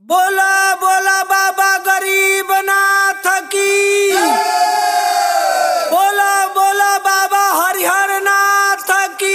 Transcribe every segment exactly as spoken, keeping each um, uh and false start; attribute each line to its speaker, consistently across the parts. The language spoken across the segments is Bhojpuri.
Speaker 1: बोला बोला बाबा गरीबनाथ की। बोला बोला बाबा हरिहर नाथ की।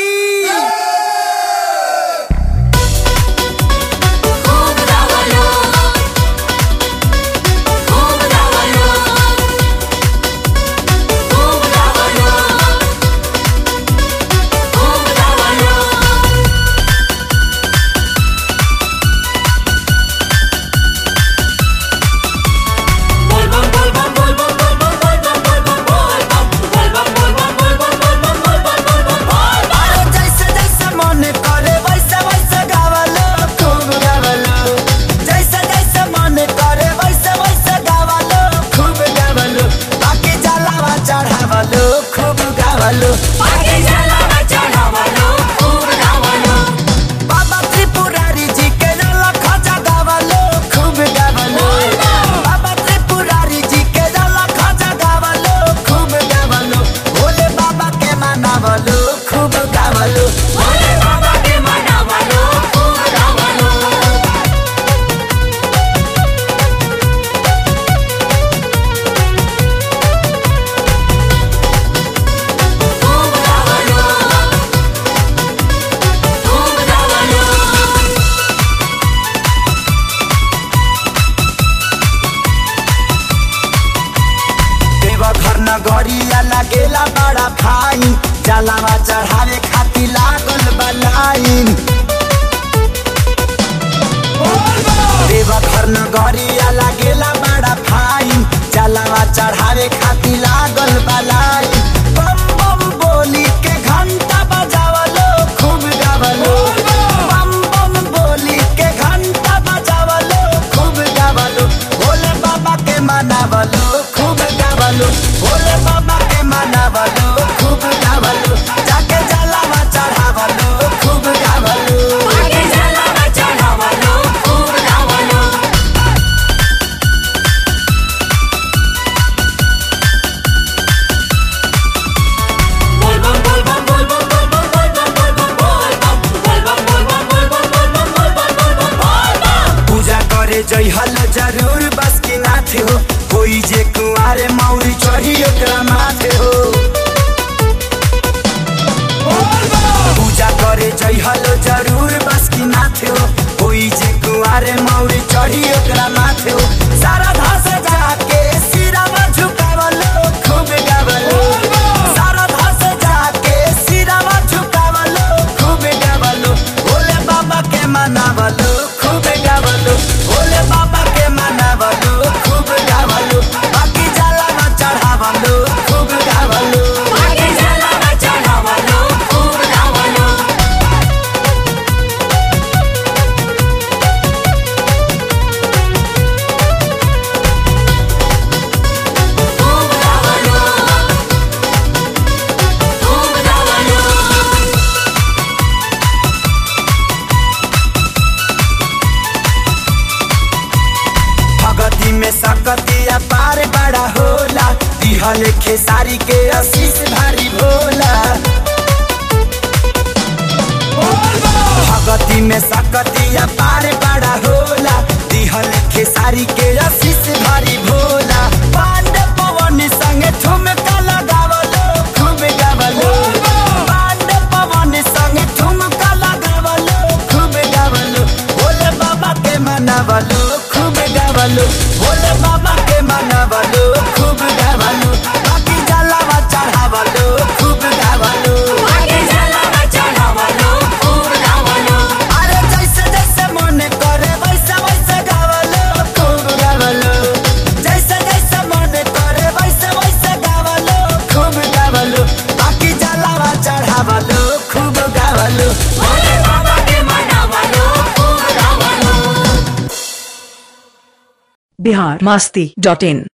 Speaker 1: बाबा त्रिपुरारी जी के लख जगावलो खूब गावलो। बाबा त्रिपुरारी जी के लख जगावलो खूब गावलो। भोले बाबा के मनावलो खूब गावलो। भोले बाबा के मनावलो खूब गावलो। घर नगरिया लागेला बड़ा फाइन, जलावा चढ़ावे खातिर लागल बा लाइन। देवा घर नगरिया लागेला बड़ा फाइन, जलावा चढ़ावे खातिर लागल बा लाइन। बम बम बोली के घंटा बजावलो खूब गावलो। बम बम बोली के घंटा बजावलो खूब गावलो। भोले बाबा के मनावलो खूब गावलो। भोले बाबा के मनावलो खूब गावलो। जाके जलावा चढ़ावलो खूब गावलो। जाके जलावा चढ़ावलो खूब गावलो। बोल बम बोल बम बोल बम बोल बम बोल बम बोल बम बोल बम बोल बम बोल बम बोल बम बोल बम बोल बम बोल बम। पूजा करे जइहल जरूर बस की नाथ हो। कोई जे कुआरे मौरी चढ़ी ओकरा माथे हो। पूजा करे जइहल जरूर बस की नाथ हो। कोई जे कुआरे मौरी चढ़ी ओकरा माथे हो। सारा धास जाके सिरावा झुकावलो खूब गावलो। सारा धास जाके सिरावा झुकावलो खूब गावलो। भोले बाबा के मनावलो खूब गावलो। भोले बाबा के मनावलो खूब गावलो। बाकी जलावा चढ़ावलो खूब गावलो। बाकी जलावा चढ़ावलो खूब गावलो। खूब गावलो खूब गावलो। भगती में सकतिया पार बड़ा होला। दिहल खेसारी के आशीष भारी भोला। भगती में सकतिया पार बड़ा होला। दिहल खेसारी के आशीष भारी भोला। पांडे पवन संगे ठुमका लगावलो खूब गावलो। पांडे पवन संगे ठुमका लगावलो खूब गावलो। भोले बाबा के मनावलो खूब गावलो। भोले बाबा के मनावलो खूब गावलो। बाकी जलावा चढ़ावलो खूब गावलो। बाकी जलावा चढ़ावलो खूब गावलो। अरे जैसे जैसे मन करे वैसे वैसे गावलो खूब गावलो। जैसे जैसे मन करे वैसे वैसे गावलो खूब गावलो। बाकी जलावा चढ़ावलो खूब गावलो। भोले बाबा के मनावलो खूब गावलो।
Speaker 2: बिहार मस्ती डॉट इन।